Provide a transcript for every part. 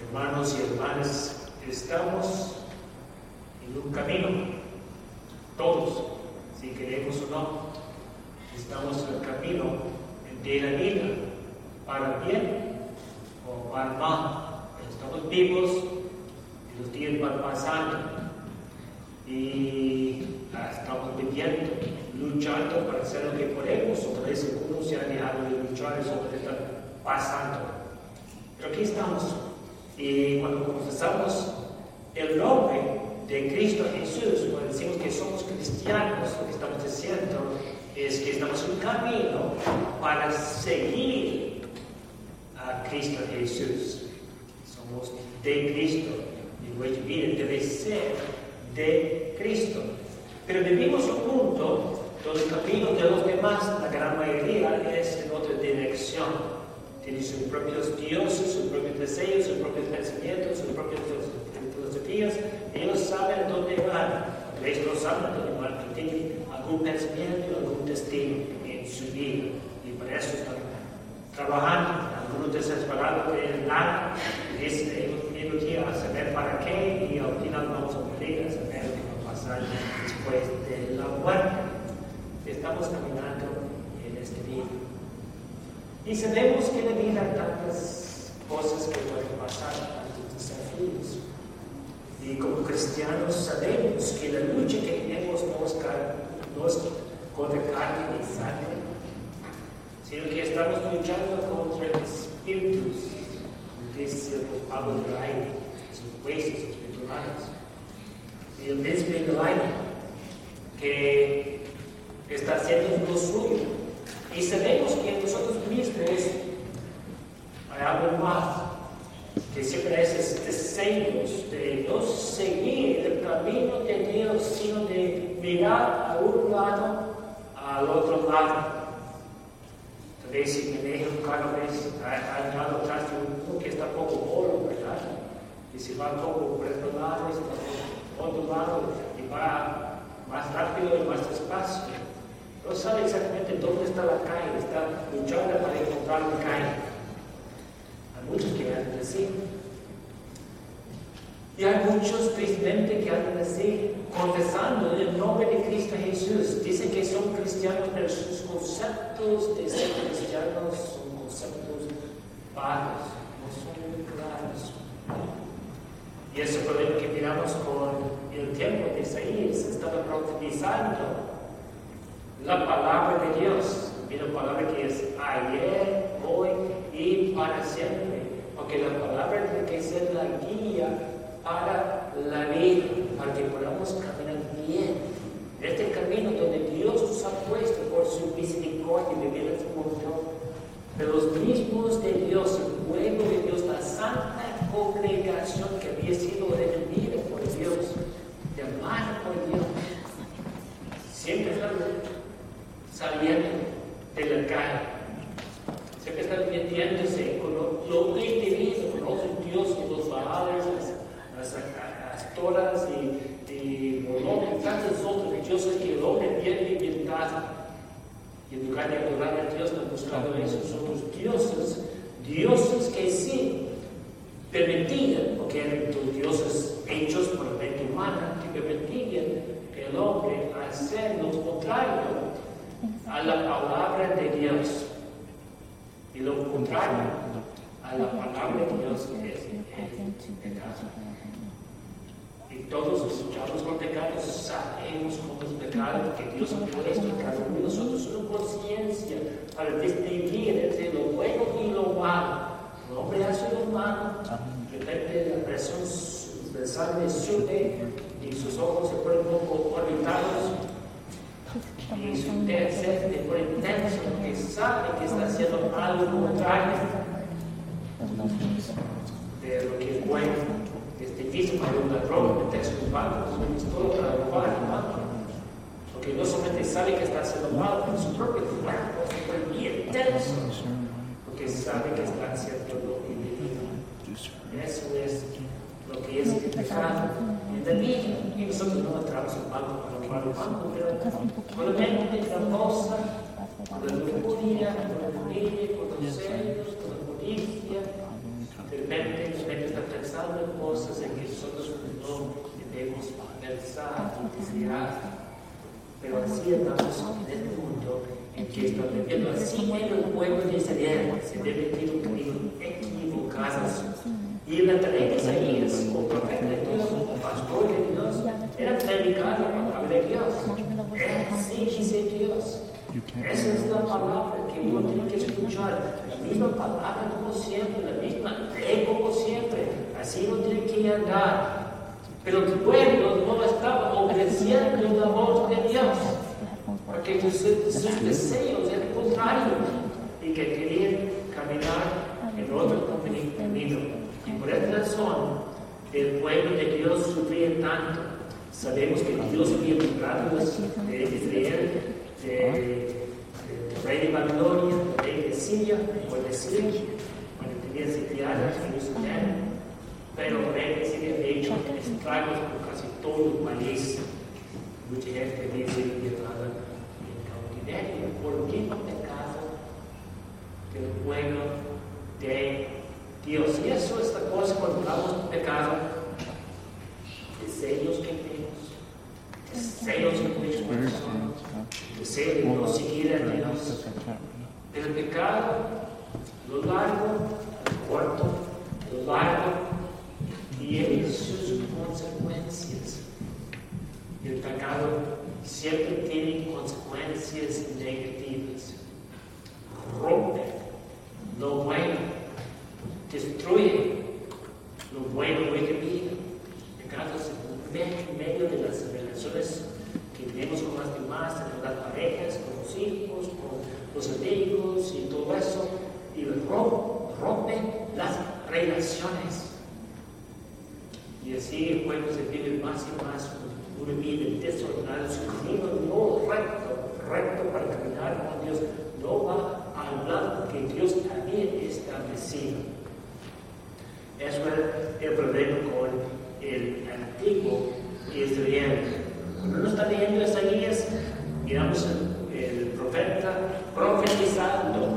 Hermanos y hermanas, estamos en un camino, todos, si queremos o no, estamos en el camino de la vida, para bien o para mal. Estamos vivos y los días van pasando y estamos viviendo, luchando para hacer lo que podemos. Otra vez algunos se han dejado de luchar, eso está pasando. Pero aquí estamos. Y cuando confesamos el nombre de Cristo Jesús, cuando decimos que somos cristianos, lo que estamos diciendo es que estamos en camino para seguir a Cristo Jesús. Somos de Cristo y nuestra vida debe ser de Cristo. Pero vivimos un mundo donde el camino de los demás, la gran mayoría, es en otra dirección. Tienen sus propios dioses, sus propios deseos, sus propios pensamientos, sus propias filosofías. Ellos saben dónde van. Ellos no saben dónde van, pero tienen algún pensamiento, algún destino en su vida. Y para eso están trabajando. Algunos desesperados de nada. Dicen, ellos quieren saber para qué y al final vamos a morir a saber qué va a pasar después de la muerte. Estamos caminando en este día. Y sabemos que en la vida hay tantas cosas que pueden pasar, tantos desafíos. Y como cristianos sabemos que la lucha que tenemos no es contra carne ni sangre, sino que estamos luchando contra espíritus, dice Pablo del aire, sus jueces espirituales. Y el príncipe del aire que está haciendo lo suyo. Y sabemos que en nosotros mismos hay algo más, que siempre hay esos deseos de no seguir el camino de Dios, sino de mirar a un lado, al otro lado. Tal vez si me dejo cada vez al lado atrás de uno que está un poco bolo, ¿verdad? Y si va un poco por otro lado, está por otro lado, y va más rápido y más despacio. No sabe exactamente dónde está la calle, está luchando para encontrar la calle. Hay muchos que andan así. Y hay muchos, tristemente, que andan así, confesando en el nombre de Cristo Jesús. Dicen que son cristianos, pero sus conceptos de ser cristianos son conceptos vagos, no son muy claros. Y ese problema que miramos con el tiempo de Isaías, estaba profetizando la palabra de Dios, una palabra que es ayer, hoy y para siempre, porque la palabra tiene que ser la guía para la vida, para que podamos caminar bien. Este camino donde Dios nos ha puesto por su misericordia de vivir en este mundo, de los mismos de Dios, el pueblo de Dios, la santa congregación que había sido redimida por Dios, llamada por Dios, siempre está saliendo de la calle, siempre están metiéndose con lo indebido, con los dioses, los baales, las astoras y Moloch y tantos otros dioses que el hombre viene inventado. Y en lugar de adorar a Dios, han buscado esos otros dioses que sí permitían, porque eran los dioses hechos por la mente humana, que permitían que el hombre hacer lo contrario a la palabra de Dios. Y lo contrario a la palabra de Dios es pecado. Y todos luchamos con pecados, sabemos con los pecados que Dios ha puesto en cada uno de nosotros una conciencia para distinguir entre lo bueno y lo malo. El hombre hace lo malo, de repente la presión de sangre sube y sus ojos se ponen un poco orbitados. Y su ser de por intenso, que sabe que está haciendo algo contrario de lo que es bueno. Es difícil para un ladrón meterse en un banco, con una pistola para robar el banco. Porque no solamente sabe que está haciendo mal, pero su propio cuerpo se pone bien intenso, porque sabe que está haciendo lo indebido. Eso es lo que es el pecado en la vida. Y nosotros no entramos en banco para robar el banco, pero con la mente tramposa, con la lujuria, con la familia, con los celos, con la codicia, de repente está pensando fracasar y desviar. Pero así andamos en el mundo en que estamos viviendo. Así en el pueblo de Israel se debe tener un camino equivocado. Y la tarea de Isaías, como profeta de Dios, como pastor de Dios, era predicar la palabra de Dios. Así dice Dios. Esa es la palabra que uno tiene que escuchar. La misma palabra como siempre, la misma ley como siempre. Así uno tiene que andar. Pero el pueblo no estaba obedeciendo la voz de Dios, porque sus deseos eran contrarios y que querían caminar en otro camino. Y por esta razón, el pueblo de Dios sufría tanto. Sabemos que Dios había librado de Israel, del rey de Babilonia, del rey de Siria, cuando tenía sitiada Jerusalén. Pero el rey de Siria había hecho estragos por casi todo el país. Mucha gente había sido llevada en cautiverio por el mismo pecado del pueblo de Dios. Y eso es la cosa cuando hablamos de pecado. Deseos que tenemos, deseos que tenemos corazón, deseo de no seguir a Dios. El pecado, lo largo, lo corto, lo largo, y sus consecuencias. El pecado siempre tiene consecuencias negativas. Rompe lo bueno, destruye lo bueno de la vida. El pecado se mete en medio de las relaciones que tenemos con las demás, con las parejas, con los hijos, con los amigos y todo eso, y rompe las relaciones. Y así el pueblo se vive más y más una vida desordenada, su camino no recto para caminar con Dios, no va al lado que Dios había establecido. Eso era el problema con el antiguo Israel. Cuando uno está leyendo Isaías, miramos el profeta profetizando,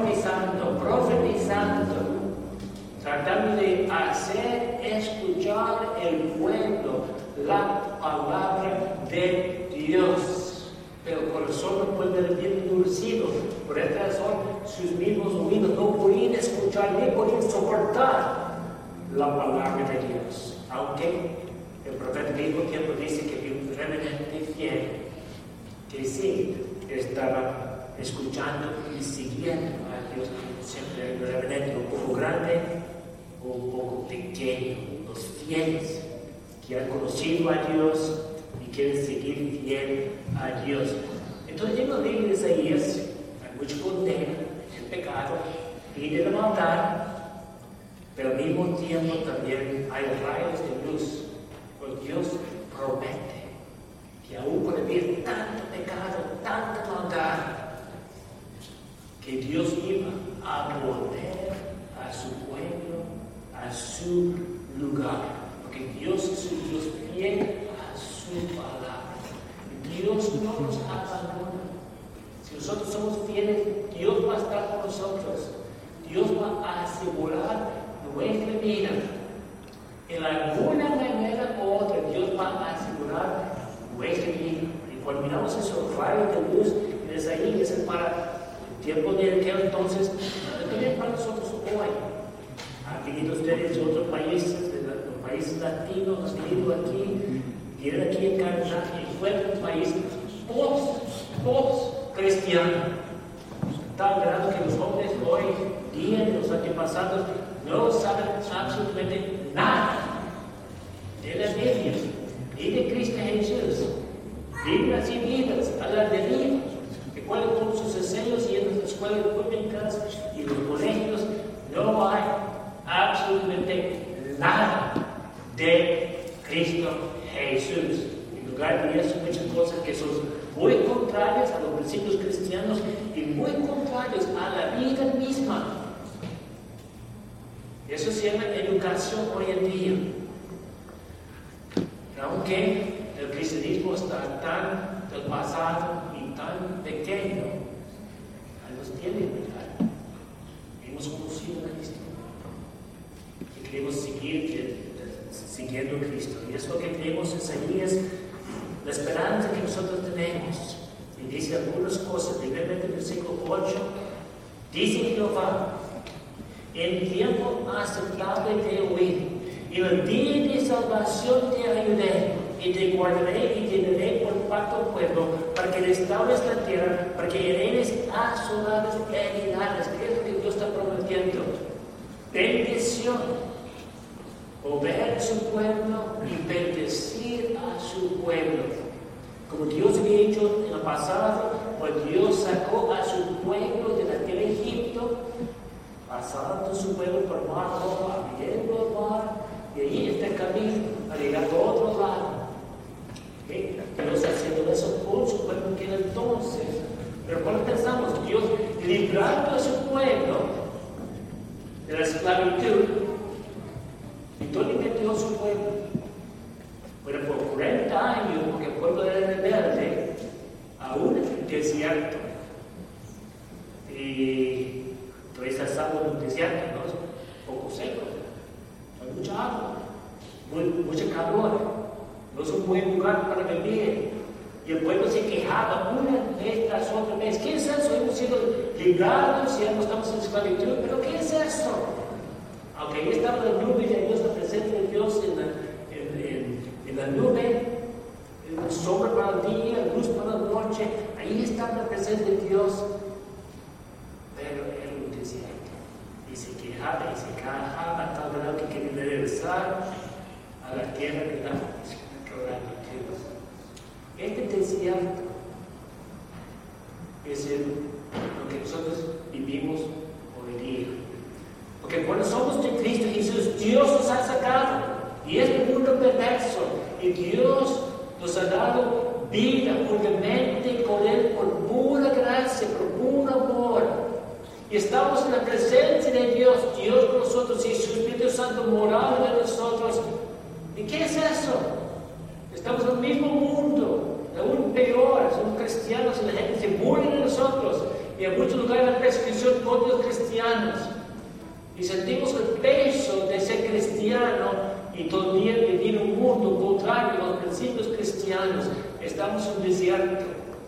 tratando de hacer escuchar el pueblo la palabra de Dios. Pero el corazón no puede ser bien endurecido. Por esta razón, sus mismos oídos no podían escuchar ni podían soportar la palabra de Dios. Aunque el profeta al mismo tiempo dice que había un remanente fiel que sí estaba escuchando y siguiendo a Dios. Siempre hay un remanente un poco grande o un poco pequeño, los fieles que han conocido a Dios y quieren seguir fiel a Dios. Entonces, en el libro de Isaías hay mucha condena del pecado y de la maldad, pero al mismo tiempo también hay rayos de luz. Pues Dios promete que aún puede haber tanto pecado, tanta maldad, que Dios iba a volver a su pueblo, a su lugar, porque Dios es un Dios fiel a su palabra. Dios no nos abandona. Si nosotros somos fieles, Dios va a estar con nosotros. Dios va a asegurar nuestra vida. En alguna manera u otra, Dios va a asegurar nuestra vida. Y cuando miramos esos rayos de luz en Isaías, es para el tiempo de aquel entonces, también para nosotros hoy. Han venido ustedes de otros países, de los países latinos, han venido aquí, vienen aquí en Canadá y fueron un país post-cristiano. Está mirando que los jóvenes hoy día, los antepasados, no saben absolutamente nada de la Biblia, ni de Cristo Jesús. Viven así vidas, a la deriva, que cuáles son sus deseos y en las escuelas públicas y los colegios no hay absolutamente nada de Cristo Jesús. En lugar de eso, muchas cosas que son muy contrarias a los principios cristianos y muy contrarios a la vida misma. Eso se llama educación hoy en día. Aunque el cristianismo está tan del pasado y tan pequeño, nos tiene que mirar. Hemos conocido a Cristo y queremos seguir siguiendo a Cristo. Y es lo que tenemos en Isaías la esperanza que nosotros tenemos. Y dice algunas cosas, primeramente en el versículo 8, dice Jehová, en tiempo aceptable te oí, en el día de salvación te ayudé, y te guardaré y te daré por pacto al pueblo, para que restaures la tierra, para que heredes asoladas y heredades. ¿Qué es lo que Dios está prometiendo? Bendición, volver a su pueblo y bendecir a su pueblo. Como Dios había hecho en el pasado, cuando Dios sacó a su pueblo de la tierra de Egipto, pasando su pueblo por mar rojo, abriendo el mar, y ahí está el camino para llegar a otro lado. Dios haciendo eso por su pueblo que era entonces. Pero cuando pensamos, Dios librando a su pueblo de la esclavitud, ¿y dónde metió a su pueblo? Bueno, por 40 años, porque el pueblo era rebelde, aún en el desierto. Y todavía estamos en un desierto, ¿no? Un poco seco, hay mucha agua, mucho calor. No es un buen lugar para vivir. Y el pueblo se quejaba una vez tras otra vez. ¿Qué es eso? Hemos sido librados y estamos en esclavitud. ¿Pero qué es eso? Aunque ahí estaba la nube de Dios, la presencia de Dios en la nube, la sombra para el día, la luz para la noche, ahí estaba la presencia de Dios. Pero era un desierto. Y se quejaba y se quejaba a tal grado que quería regresar a la tierra de la Este desierto es lo que nosotros vivimos hoy día. Porque cuando somos de Cristo Jesús, Dios nos ha sacado. Y es un mundo perverso. Y Dios nos ha dado vida juntamente con Él por pura gracia, por puro amor. Y estamos en la presencia de Dios, Dios con nosotros y su Espíritu Santo morando en nosotros. ¿Y qué es eso? Estamos en el mismo mundo, aún peor, somos cristianos y la gente se burla de nosotros. Y en muchos lugares hay persecución contra los cristianos. Y sentimos el peso de ser cristiano y todavía vivir en un mundo contrario a los principios cristianos. Estamos en un desierto.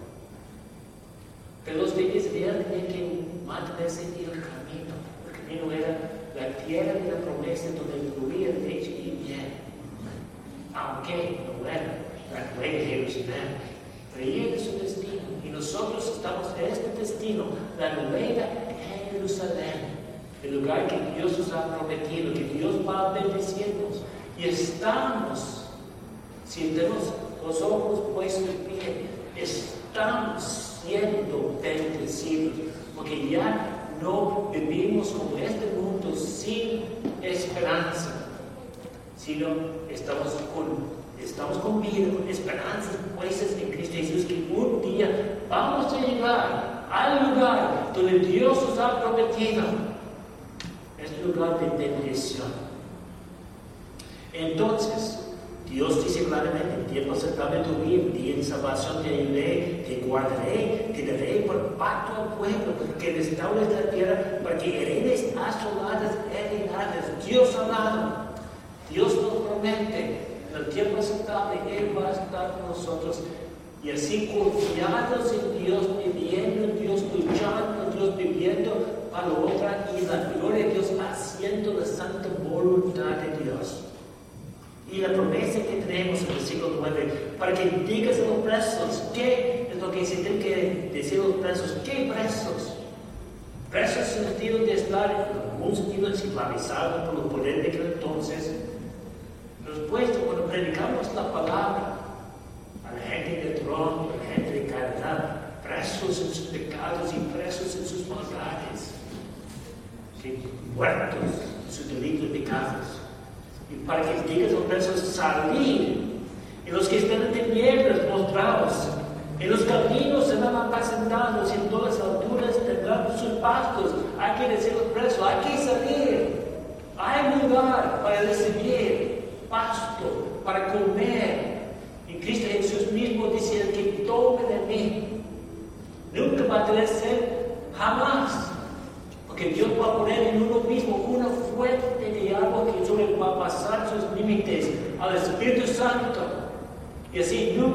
Pero los de Israel tenían que mantenerse en el camino. El camino era la tierra de la promesa donde fluía leche y miel. Aunque no era la nueva Jerusalén, pero ella es su destino. Y nosotros estamos en este destino, la nueva Jerusalén, el lugar que Dios nos ha prometido, que Dios va a bendecirnos. Y estamos, si tenemos los ojos puestos en pie, estamos siendo bendecidos, porque ya no vivimos como este mundo sin esperanza, sino estamos con vida, con esperanzas puestas en Cristo Jesús, que un día vamos a llegar al lugar donde Dios nos ha prometido. Es un lugar de bendición. Entonces, Dios dice claramente, en tiempo aceptable tu vida, día de salvación te ayudaré, te guardaré, te daré por pacto al pueblo, que restaures la tierra, para que heredes asoladas heredades. Dios hablando, Dios nos promete, en el tiempo aceptable, Él va a estar con nosotros. Y así confiados en Dios, viviendo en Dios, luchando en Dios, viviendo para la otra, y la gloria de Dios, haciendo la santa voluntad de Dios. Y la promesa que tenemos en el versículo 9, para que digas a los presos, ¿qué es lo que se tiene que decir a los presos? ¿Qué presos? Presos en el sentido de estar, en algún sentido, esclavizados por el poder de aquel entonces. Después, cuando predicamos la palabra a la gente de trono, a la gente de caridad, presos en sus pecados y presos en sus maldades, ¿sí? Muertos en sus delitos y pecados. Y para que digas a los presos salir, y los que están en tinieblas mostrados, en los caminos serán apacentados, y en todas las alturas tendrán sus pastos. Hay que decir a los presos, hay que salir, hay lugar para recibir pasto, para comer. Y Cristo Jesús mismo dice, el que tome de mí nunca va a tener sed, jamás. Porque Dios va a poner en uno mismo una fuente de agua que solo va a pasar sus límites al Espíritu Santo. Y así nunca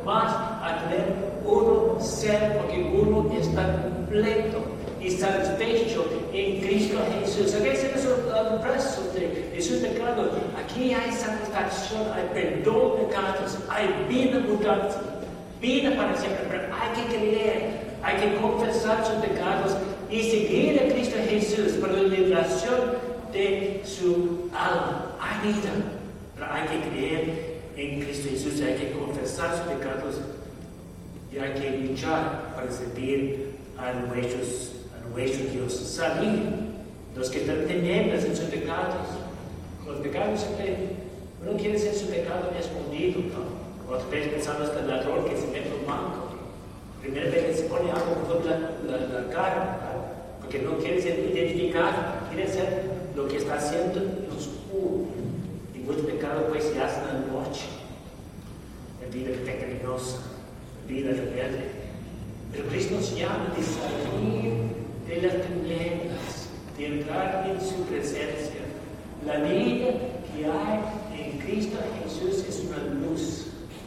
más a tener uno ser, porque uno está completo y satisfecho en Cristo Jesús. A veces es un precio de sus pecados. Aquí hay satisfacción, hay perdón de pecados, hay vida abundante, vida para siempre. Pero hay que creer, hay que confesar sus pecados y seguir a Cristo Jesús para la liberación de su alma. Hay vida, pero hay que creer en Cristo Jesús, hay que confesar sus pecados y hay que luchar para servir a nuestro Dios. Salir los que están tenieblas en sus pecados. Los pecados siempre, uno quiere ser su pecado escondido, ¿no? Otra vez pensando hasta el ladrón que se mete en un banco. Primera vez que se pone algo por la cara, ¿no? Porque no quiere ser identificado, quiere ser lo que está haciendo en oscuro. Y mucho pecado pues se hace en la noche. La vida pecaminosa, la vida rebelde. Pero Cristo nos llama de salir de las tinieblas, de entrar en su presencia. La vida que hay en Cristo Jesús es una luz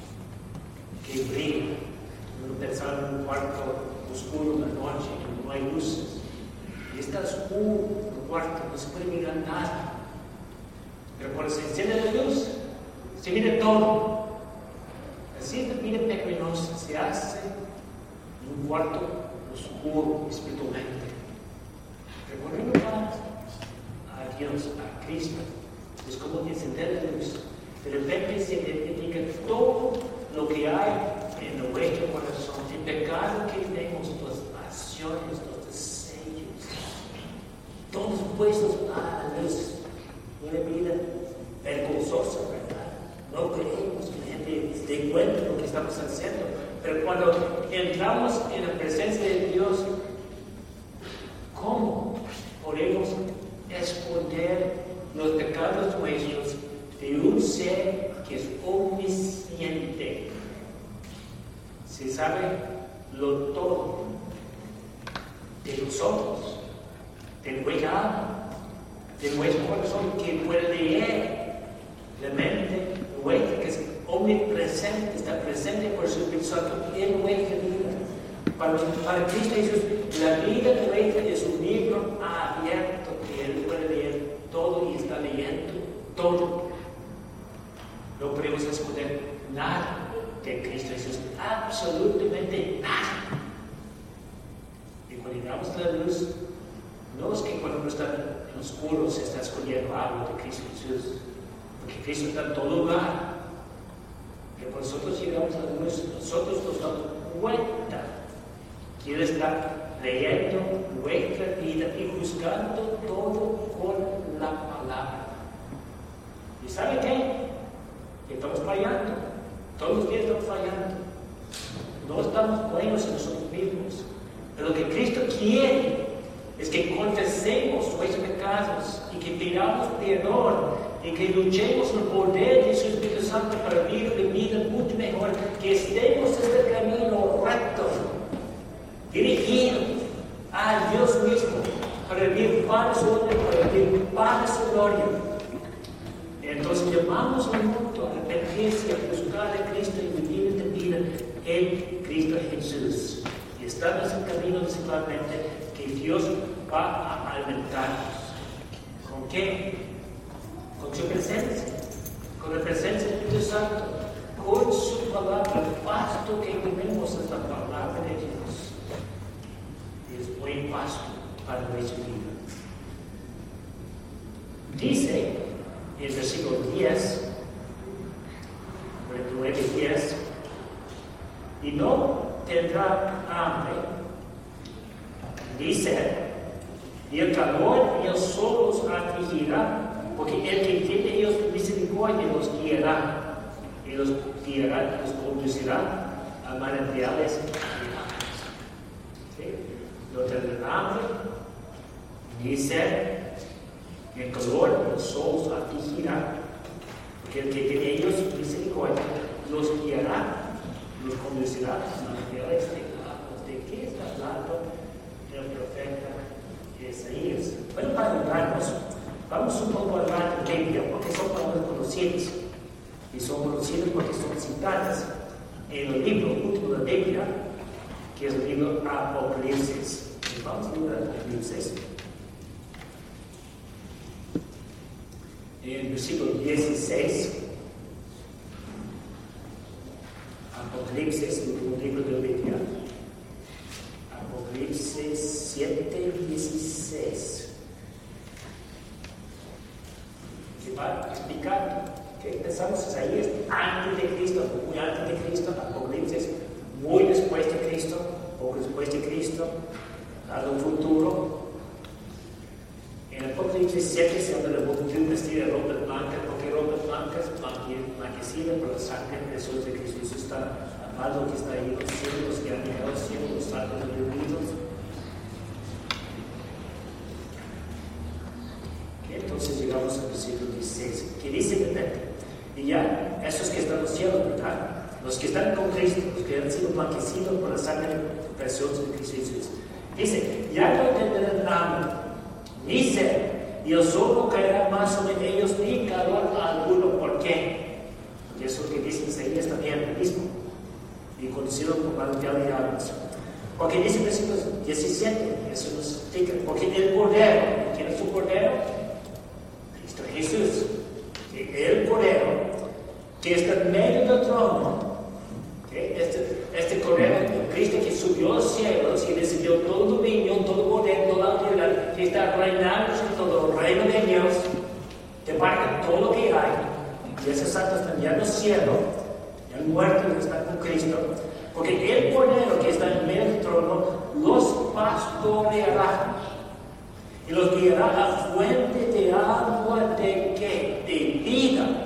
que brilla. Uno pensaba en un cuarto oscuro en la noche, que no hay luces. Y está oscuro el cuarto, no se puede mirar nada. Pero cuando se enciende la luz, se mira todo. Así es la vida pecaminosa, se hace en un cuarto oscuro espiritualmente. Pero cuando uno va a Dios, a Cristo, es como encender la luz. De repente se identifica todo lo que hay en nuestro corazón, el pecado que tenemos, las pasiones, los deseos, todos puestos a la luz. Una vida vergonzosa, ¿verdad? No creemos que la gente se dé cuenta de lo que estamos haciendo. Pero cuando entramos en la presencia de Dios, ¿cómo podemos esconder los pecados nuestros de un ser que es omnisciente? Se sabe lo todo de nosotros, de nuestra alma, de nuestro corazón, que puede leer la mente nuestra, que es omnipresente, está presente por su Espíritu Santo en nuestra vida. Para Cristo Jesús, la vida nuestra es un libro abierto que Él puede leer todo y está leyendo todo. No podemos esconder nada de Cristo Jesús, absolutamente nada. Y cuando llegamos a la luz, no es que cuando uno está en oscuro se está escondiendo algo de Cristo Jesús, porque Cristo está en todo lugar. Pero cuando nosotros llegamos a la luz, nosotros nos damos cuenta que Él está leyendo nuestra vida y juzgando todo con la palabra. ¿Y sabe qué? Que estamos fallando. Todos los días estamos fallando. No estamos buenos en nosotros mismos. Pero lo que Cristo quiere es que confesemos nuestros pecados y que pidamos perdón y que luchemos en el poder de su Espíritu Santo para vivir una vida mucho mejor, que estemos en este camino recto, dirigido a Dios mismo, para vivir para su honra, para vivir para su gloria. Entonces llamamos al mundo a arrepentirse, a buscar a Cristo y vivir esta vida en Cristo Jesús. Y estamos en camino principalmente que Dios va a alimentarnos. ¿Con qué? Con su presencia, con la presencia del Espíritu Santo, con su palabra. El pasto que comemos es la palabra de Dios. Y es buen pasto para nuestra vida. Dice en el versículo 10, 9-10, y no tendrá hambre, ni sed, y el calor y el sol los afligirá, porque el que tiene ellos misericordia los guiará, y los guiará, los conducirá a manantiales de aguas. ¿Sí? No tendrán hambre, ni sed, y el calor y el sol los afligirá, porque el que tiene ellos misericordia los guiará, los conducirá a manantiales de aguas. ¿De qué está hablando el profeta Isaías? Bueno, para ayudarnos, vamos un poco a hablar de Biblia, porque son palabras conocidas, y son conocidas porque son citadas en el libro último de la Biblia, que es el libro Apocalipsis. Vamos a leer Apocalipsis. En el versículo 16. Apocalipsis, el último libro de la Biblia. Apocalipsis 7:16. Que va a explicar que pensamos Isaías antes de Cristo, muy antes de Cristo, Apocalipsis muy después de Cristo, poco después de Cristo, algo futuro. En Apocalipsis 7 se habla de la multitud vestida de ropas blancas, porque ropas blancas blanquecidas por la sangre de Jesús de Cristo. Eso está amado que está ahí, los cielos que han llegado al cielo, los santos reunidos. Entonces llegamos al versículo 16, que dice repente, y ya, esos que están en los cielos, ¿verdad? Los que están con Cristo, los que han sido blanquecidos por la sangre preciosa de Cristo Jesús. Dice, ya no tendrán hambre, ni sed, y el sol no caerá más sobre ellos, ni calor alguno. ¿Por qué? Porque eso es lo que dice Isaías también, el mismo, y conocido como manantial de aguas. Porque dice en versículo 17, eso nos explica, porque el Cordero, ¿quién es su Cordero? Cristo Jesús. El Cordero que está en medio del trono, este Cordero, Cristo que subió a los cielos y recibió todo dominio, todo poder, toda autoridad, que está reinando en todo el reino de Dios, que parte todo lo que hay, y esos santos están ya en el cielo, ya han muerto y están con Cristo, porque el Cordero que está en medio del trono los pastoreará y los guiará a fuente de agua de ¿qué? De vida.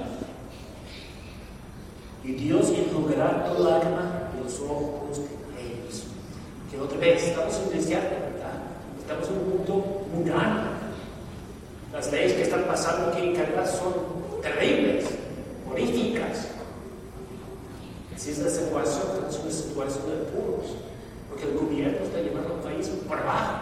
Y Dios enjugará toda lágrima de los ojos de ellos. Que otra vez, estamos en un desierto, ¿verdad? Estamos en un mundo mundano. Las leyes que están pasando aquí en Canadá son terribles, horríficas. Así es la situación, es una situación de apuros, porque el gobierno está llevando al país por abajo.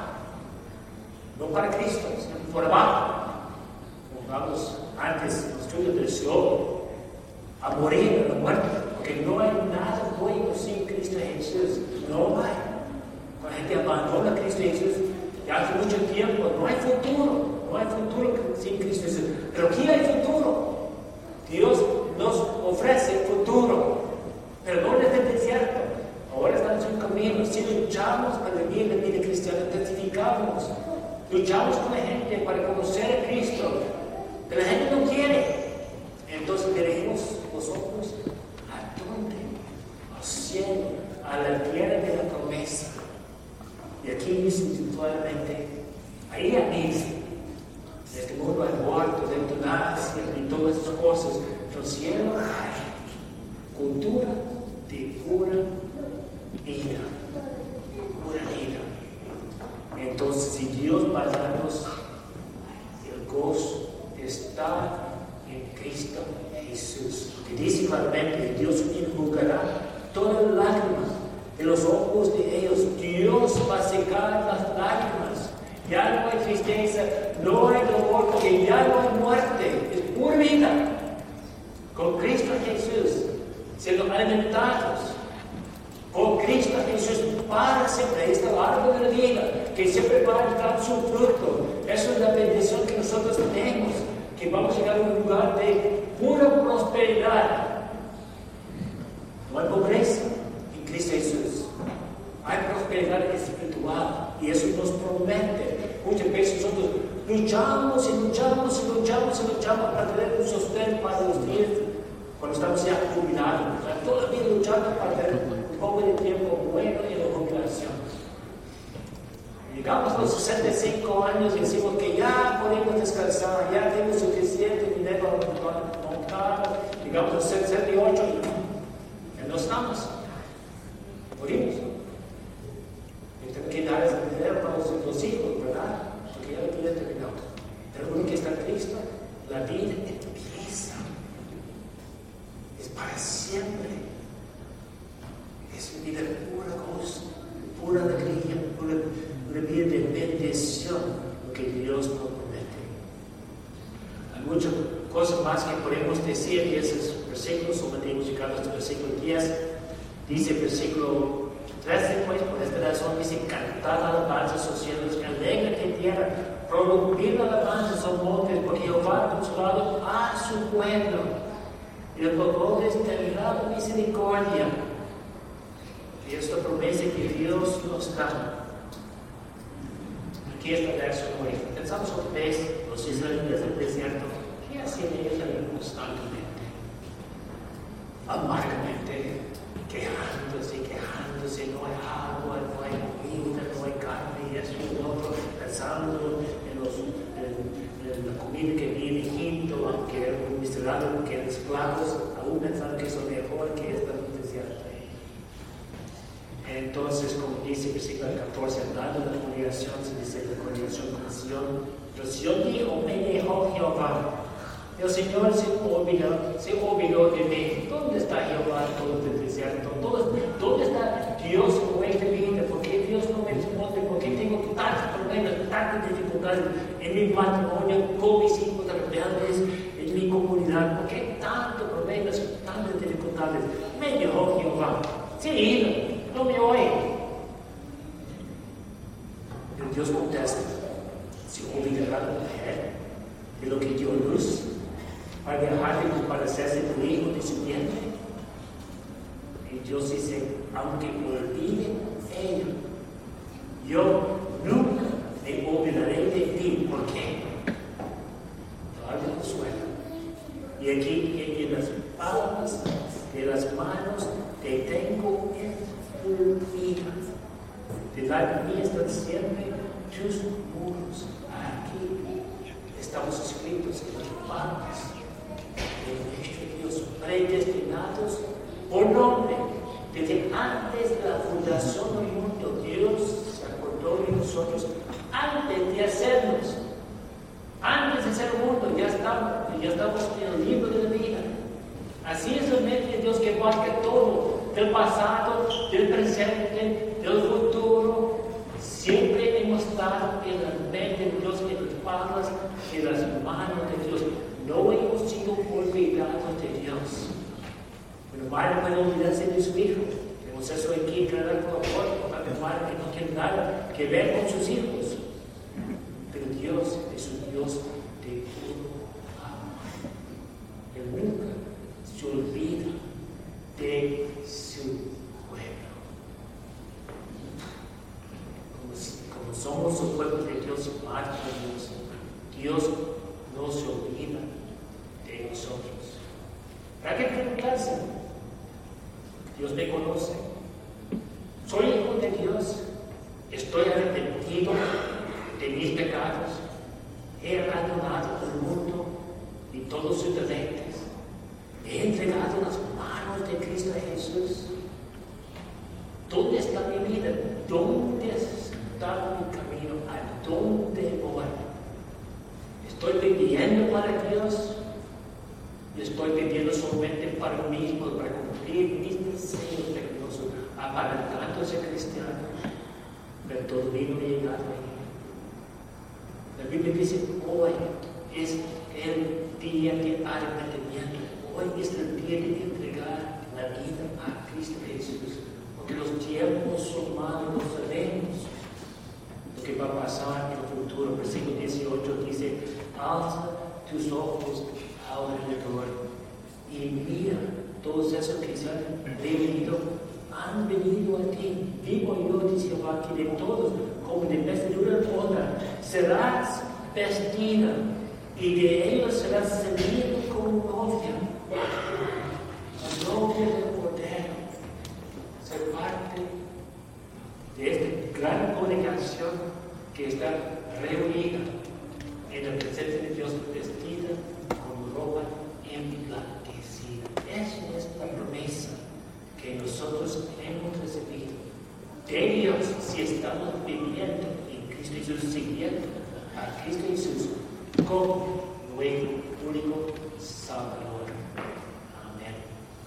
No para Cristo, sino por abajo. Como vamos antes en los estudios del Seol, a morir a la muerte, porque no hay nada bueno sin Cristo Jesús. No hay. Cuando la gente abandona a Cristo Jesús, ya hace mucho tiempo, no hay futuro. No hay futuro sin Cristo Jesús. Pero aquí hay futuro. Dios nos ofrece futuro. Pero no en el desierto. Ahora estamos en camino. Si luchamos para vivir la vida cristiana, testificamos. Luchamos con la gente para conocer a Cristo. Pero la gente no quiere. Entonces dirigimos los ojos a dónde? Al cielo, a la tierra de la promesa. Y aquí dice claramente, ahí mismo, en este mundo hay muertos, hay eutanasia y todas esas cosas. En el cielo hay cultura de pura vida. Pura vida. Entonces, si Dios va a darnos el gozo de estar en Cristo Jesús, que dice claramente, Dios enjugará todas las lágrimas de los ojos de ellos. Dios va a secar las lágrimas. Ya no hay tristeza, no hay dolor, porque ya no hay muerte. Es pura vida. Con Cristo Jesús, siendo alimentados por Cristo Jesús para siempre. Este árbol de la vida que siempre va a dar su fruto. Eso es la bendición que nosotros tenemos, que vamos a llegar a un lugar de pura prosperidad. No hay pobreza en Cristo Jesús. Hay prosperidad espiritual y eso nos promete. Muchas veces nosotros luchamos para tener un sostén para los días cuando estamos ya jubilados. Toda la vida luchando para tener un poco de tiempo bueno en la jubilación. Llegamos a los 65 años y decimos que ya podemos descansar, ya tenemos suficiente dinero montado. Llegamos a los 68 y ya no estamos. Morimos. Y tenemos que dar ese dinero para los hijos, ¿verdad? Porque ya la vida terminó. Pero uno que está en Cristo, la vida empieza. Es para siempre. Es una vida de pura gozo, pura alegría, una vida de bendición, lo que Dios nos promete. Hay muchas cosas más que podemos decir y esos versículos, solamente hemos llegado hasta el versículo 10. Dice versículo 13, pues, por esta razón dice, cantad alabanzas, oh cielos, alégrate tierra, prolongad alabanzas, oh montes, porque Jehová ha consolado a su pueblo, y el pueblo tendrá misericordia. Y esta promesa que Dios nos da. Aquí está el verso 9. Pensamos otra vez, los israelitas del desierto, ¿qué hacían ellos ahí constantemente? Amargamente, quejándose, no hay agua, no hay comida, no hay carne, y eso y lo otro, pensando en la comida que viene en Egipto, aunque eran muy miserables, aunque eran esclavos, aún pensando que eso es mejor que esta desierto. Entonces, como dice el versículo 14, hablando de la congregación, se dice la congregación con Sion. Pero Sion dijo, me dejó Jehová. El Señor se olvidó de mí. ¿Dónde está Jehová todo el desierto? ¿Dónde está Dios con esta vida? ¿Por qué Dios no me responde? ¿Por qué tengo tantos problemas, tantas dificultades en mi matrimonio, con mis hijos rebeldes, en mi comunidad? ¿Por qué tantos problemas, tantas dificultades? Me dejó Jehová. Sí, no me oye. Pero Dios contesta, ¿se olvidará la mujer de lo que dio luz para dejar de compadecerse tu hijo de su vientre? Y Dios dice, aunque olvide ella, yo nunca me olvidaré de ti. ¿Por qué? Darle consuelo. Y aquí en las palmas de las manos te tengo envolvida. Delante de mí están siempre tus muros. Aquí estamos escritos en las palmas de nuestro Dios, predestinados por nombre. Desde antes de la fundación del mundo, Dios se acordó de nosotros antes de hacernos. Antes de ser mundo, ya estamos en el libro de la vida. Así es la mente de Dios que marca todo, del pasado, del presente, del futuro. Siempre hemos estado en la mente de Dios, en las palmas, en las manos de Dios. No hemos sido olvidados de Dios. Pero madre puede olvidarse de su hijo. Tenemos eso aquí, claro, por favor, para que madre que no tiene nada que ver con sus hijos. Pero Dios es un Dios de puro amor. Él nunca se olvida de su pueblo. Como somos el pueblo de Dios, parte de Dios, Dios no se olvida de nosotros. ¿Para qué preguntarse? Dios me conoce. Soy hijo de Dios. Estoy arrepentido de mis pecados. He abandonado el mundo y todos sus deleites. He entregado las manos de Cristo Jesús. ¿Dónde está mi vida? ¿Dónde está mi camino? ¿A dónde voy? ¿Estoy viviendo para Dios? ¿Estoy viviendo solamente para mí mismo, para cumplir mis deseos pecaminosos, aparentando ser cristiano? Pero todavía no he llegado ahí. La Biblia dice, hoy es el día de arrepentimiento. Hoy es el día de entregar la vida a Cristo Jesús. Porque los tiempos son malos, no sabemos lo que va a pasar en el futuro. Versículo 18 dice, alza tus ojos alrededor y mira todos esos que se han venido a ti. Digo yo, dice Jehová, que de todos, como de vestidura honra, serás vestida y de ellos serás servido como novia. La novia del Cordero. Ser parte de esta gran congregación que está reunida en la presencia de Dios, vestida con ropa emblanquecida. Esa es la promesa que nosotros hemos recibido de Dios si estamos viviendo en Cristo Jesús, siguiendo a Cristo Jesús como nuestro único Salvador.